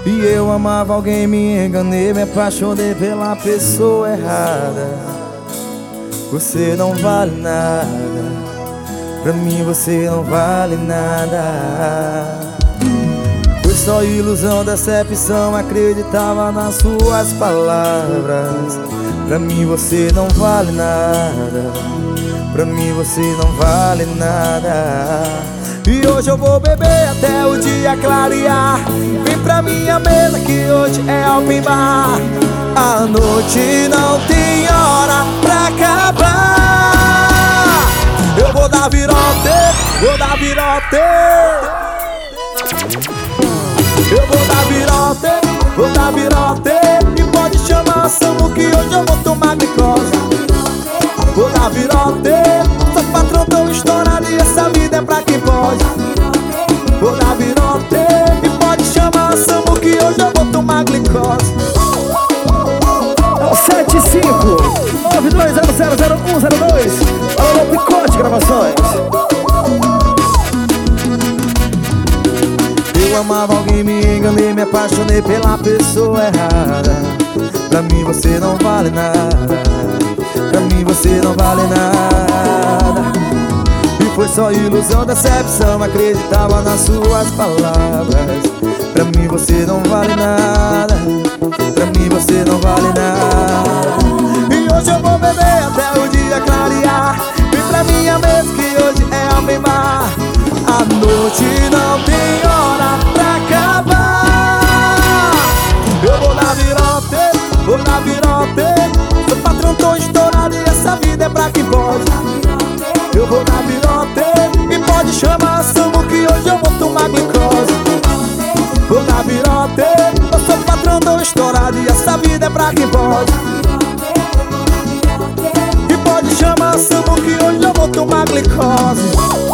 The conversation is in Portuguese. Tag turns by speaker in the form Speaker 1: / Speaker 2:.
Speaker 1: E eu amava alguém, me enganei, me apaixonei pela pessoa errada. Você não vale nada, pra mim você não vale nada. Foi só ilusão, decepção, acreditava nas suas palavras. Pra mim você não vale nada, pra mim você não vale nada. E hoje eu vou beber até o dia clarear. Vem pra minha mesa que hoje é open bar. A noite não tem hora pra acabar. Eu vou dar virote, vou dar virote. Eu vou dar virote, vou dar virote. E pode chamar Samu que hoje eu vou tomar glicose. Vou dar virote, sou patrão tão estourado e essa vida é pra quem pode. Vou dar virote, e pode chamar Samu que hoje eu vou tomar glicose.
Speaker 2: É o 75-92000102. Alô, Picote Gravações.
Speaker 1: Eu amava alguém, me enganei, me apaixonei pela pessoa errada. Pra mim você não vale nada, pra mim você não vale nada. E foi só ilusão, decepção, acreditava nas suas palavras. Pra mim você não vale nada, pra mim você não vale nada. E hoje eu vou beber até o dia clarear. Vem pra minha mesa que hoje é open bar. A noite não tem hora pra acabar. Eu vou dar virote, vou dar virote. Sou patrão, tô estourado e essa vida é pra quem pode. Eu vou dar virote, e pode chamar Samu que hoje eu vou tomar glicose. Vou dar virote, eu sou patrão, tô estourado e essa vida é pra quem pode. E pode chamar Samu que hoje eu vou tomar glicose.